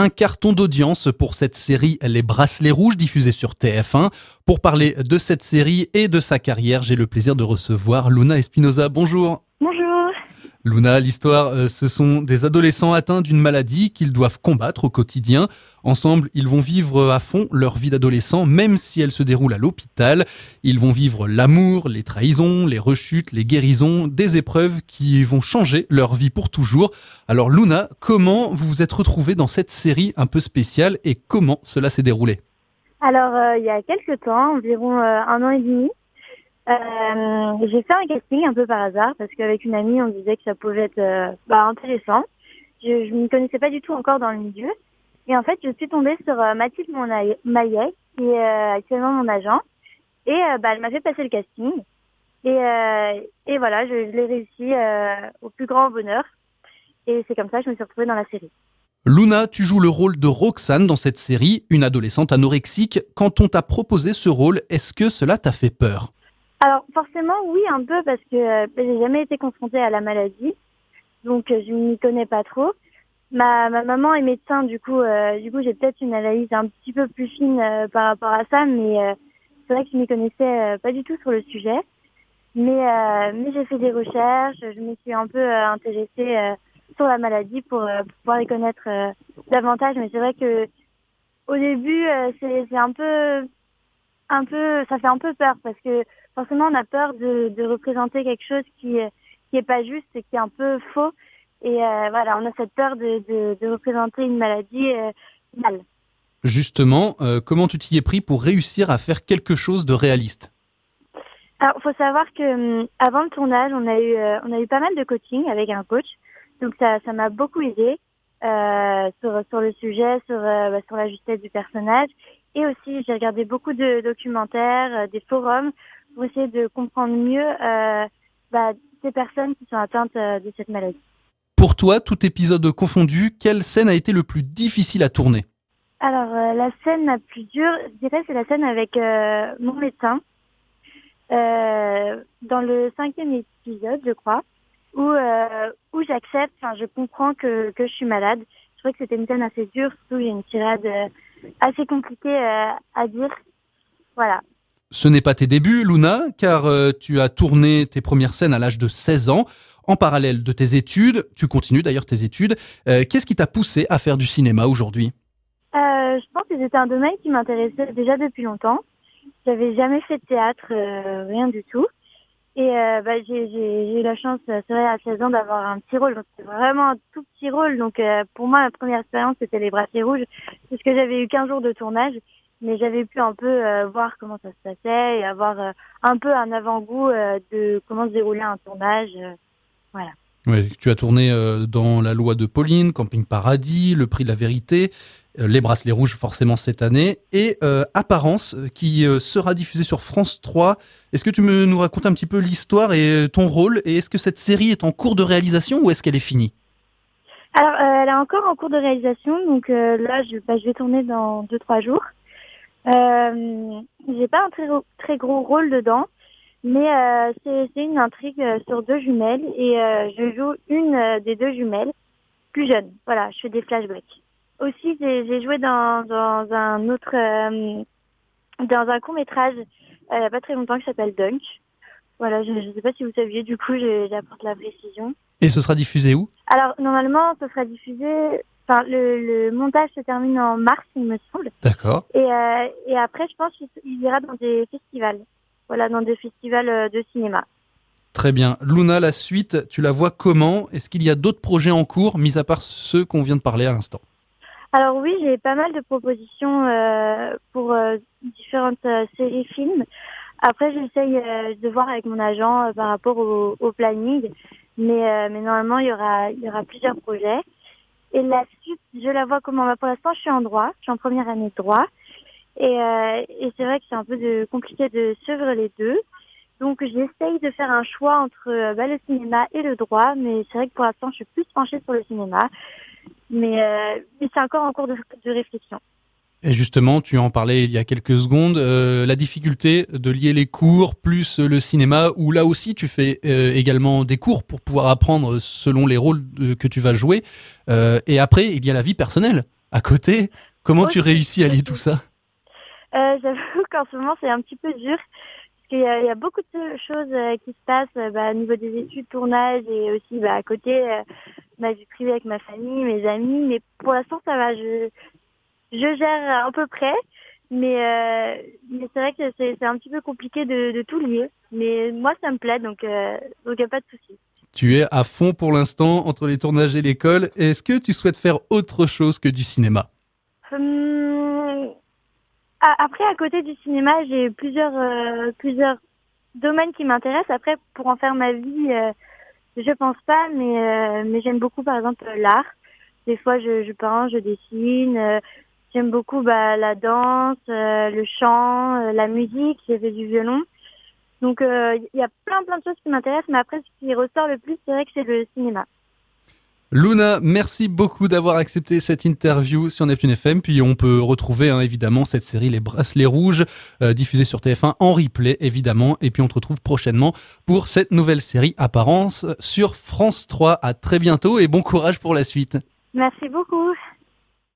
un carton d'audience pour cette série Les Bracelets Rouges diffusée sur TF1. Pour parler de cette série et de sa carrière, j'ai le plaisir de recevoir Luna Espinosa. Bonjour. Bonjour. Luna, l'histoire, ce sont des adolescents atteints d'une maladie qu'ils doivent combattre au quotidien. Ensemble, ils vont vivre à fond leur vie d'adolescent, même si elle se déroule à l'hôpital. Ils vont vivre l'amour, les trahisons, les rechutes, les guérisons, des épreuves qui vont changer leur vie pour toujours. Alors Luna, comment vous vous êtes retrouvée dans cette série un peu spéciale et comment cela s'est déroulé ? Alors, il y a quelques temps, environ 1 an et demi, j'ai fait un casting un peu par hasard parce qu'avec une amie, on disait que ça pouvait être intéressant. Je ne m'y connaissais pas du tout encore dans le milieu. Et en fait, je suis tombée sur Mathilde Maillet, qui est actuellement mon agent. Et elle m'a fait passer le casting. Et voilà, je l'ai réussi au plus grand bonheur. Et c'est comme ça que je me suis retrouvée dans la série. Luna, tu joues le rôle de Roxane dans cette série, une adolescente anorexique. Quand on t'a proposé ce rôle, est-ce que cela t'a fait peur ? Alors forcément oui un peu parce que j'ai jamais été confrontée à la maladie, donc je m'y connais pas trop. Ma maman est médecin, du coup j'ai peut-être une analyse un petit peu plus fine par rapport à ça, mais c'est vrai que je m'y connaissais pas du tout sur le sujet. Mais j'ai fait des recherches, je me suis un peu intéressée sur la maladie pour pouvoir les connaître davantage. Mais c'est vrai que au début c'est un peu ça fait un peu peur parce que forcément on a peur de représenter quelque chose qui est pas juste et qui est un peu faux. Et voilà, on a cette peur de représenter une maladie mal. Justement, comment tu t'y es pris pour réussir à faire quelque chose de réaliste ? Alors, faut savoir que avant le tournage, on a eu pas mal de coaching avec un coach, donc ça m'a beaucoup aidé sur le sujet, sur la justesse du personnage, et aussi j'ai regardé beaucoup de documentaires, des forums pour essayer de comprendre mieux ces personnes qui sont atteintes de cette maladie. Pour toi, tout épisode confondu, quelle scène a été le plus difficile à tourner ? Alors la scène la plus dure, je dirais, c'est la scène avec mon médecin. Dans le 5e épisode, je crois, où j'accepte, je comprends que je suis malade. Je trouvais que c'était une scène assez dure, surtout il y a une tirade assez compliquée à dire. Voilà. Ce n'est pas tes débuts, Luna, car tu as tourné tes premières scènes à l'âge de 16 ans, en parallèle de tes études. Tu continues d'ailleurs tes études. Qu'est-ce qui t'a poussé à faire du cinéma aujourd'hui ? Je pense que c'était un domaine qui m'intéressait déjà depuis longtemps. J'avais jamais fait de théâtre, rien du tout. Et j'ai eu la chance, c'est vrai, à 16 ans d'avoir un petit rôle. Donc c'était vraiment un tout petit rôle. Donc pour moi, la première expérience, c'était Les Bracelets Rouges, parce que j'avais eu 15 jours de tournage. Mais j'avais pu un peu voir comment ça se passait et avoir un peu un avant-goût de comment se déroulait un tournage. Voilà. Oui, tu as tourné dans La Loi de Pauline, Camping Paradis, Le Prix de la Vérité, Les Bracelets Rouges forcément cette année, et Apparence qui sera diffusée sur France 3. Est-ce que tu nous racontes un petit peu l'histoire et ton rôle, et est-ce que cette série est en cours de réalisation ou est-ce qu'elle est finie ? Alors, elle est encore en cours de réalisation, donc là, je vais tourner dans 2-3 jours. J'ai pas un très gros rôle dedans, mais c'est une intrigue sur 2 jumelles et je joue une des 2 jumelles plus jeune. Voilà, je fais des flashbacks. Aussi, j'ai joué dans un autre dans un court-métrage il y a pas très longtemps qui s'appelle Dunk. Voilà, je sais pas si vous saviez, du coup j'apporte la précision. Et ce sera diffusé où ? Alors normalement, ce sera diffusé. Enfin, le montage se termine en mars, il me semble. D'accord. Et après, je pense qu'il ira dans des festivals. Voilà, dans des festivals de cinéma. Très bien. Luna, la suite, tu la vois comment ? Est-ce qu'il y a d'autres projets en cours, mis à part ceux qu'on vient de parler à l'instant ? Alors oui, j'ai pas mal de propositions pour différentes séries films. Après, j'essaye de voir avec mon agent par rapport au planning. Mais normalement, il y aura plusieurs projets. Et la suite, je la vois comment ? Pour l'instant, je suis en droit. Je suis en première année de droit. Et c'est vrai que c'est un peu compliqué de suivre les deux. Donc, j'essaye de faire un choix entre le cinéma et le droit. Mais c'est vrai que pour l'instant, je suis plus penchée sur le cinéma. Mais c'est encore en cours de réflexion. Et justement, tu en parlais il y a quelques secondes, la difficulté de lier les cours plus le cinéma, où là aussi tu fais également des cours pour pouvoir apprendre selon les rôles que tu vas jouer. Et après, il y a la vie personnelle. À côté, comment tu Aussi, réussis à lier aussi. tout ça? J'avoue qu'en ce moment, c'est un petit peu dur. Parce qu'il y a beaucoup de choses qui se passent au niveau des études, tournage et aussi à côté, ma vie privée avec ma famille, mes amis. Mais pour l'instant, ça va. Je gère à peu près. Mais c'est vrai que c'est un petit peu compliqué de tout lier. Mais moi, ça me plaît, donc il n'y a pas de souci. Tu es à fond pour l'instant entre les tournages et l'école. Est-ce que tu souhaites faire autre chose que du cinéma? Hum, Après, à côté du cinéma, j'ai plusieurs domaines qui m'intéressent. Après, pour en faire ma vie, je pense pas, mais j'aime beaucoup, par exemple, l'art. Des fois, je peins, je dessine. J'aime beaucoup la danse, le chant, la musique. J'ai fait du violon. Donc, il y a plein de choses qui m'intéressent. Mais après, ce qui ressort le plus, c'est vrai que c'est le cinéma. Luna, merci beaucoup d'avoir accepté cette interview sur Neptune FM. Puis on peut retrouver évidemment cette série Les Bracelets Rouges, diffusée sur TF1 en replay évidemment. Et puis on te retrouve prochainement pour cette nouvelle série Apparence sur France 3. À très bientôt et bon courage pour la suite. Merci beaucoup.